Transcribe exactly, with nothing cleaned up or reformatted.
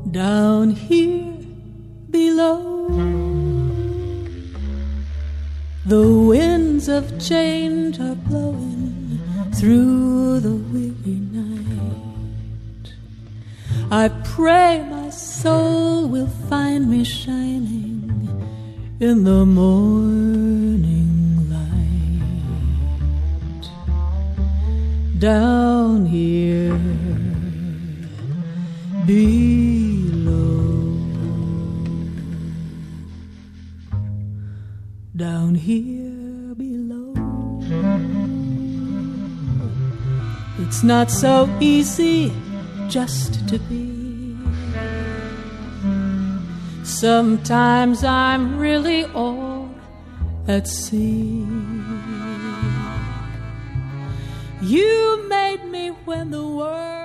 down here below. The winds of change are blowing through the weary night. I pray my soul will find me shining in the morning light. Down here below, down here below. It's not so easy just to be. Sometimes I'm really all at sea. You made me when the world